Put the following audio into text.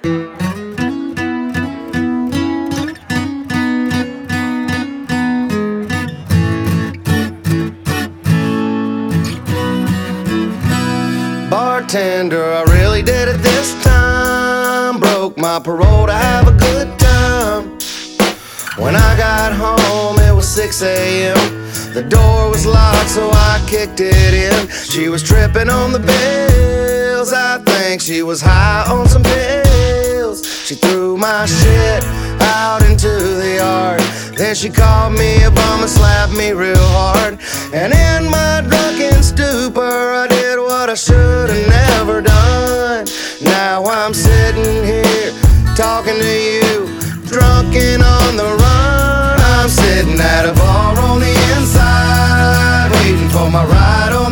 Bartender, I really did it this time. Broke my parole to have a good time. When I got home, it was 6 a.m. The door was locked, so I kicked it in. She was tripping on the bills. I think she was high on some pills. She threw my shit out into the yard. Then she called me a bum and slapped me real hard. And in my drunken stupor, I did what I should have never done. Now I'm sitting here talking to you, drunk and on the run. I'm sitting at a bar on the inside, waiting for my ride on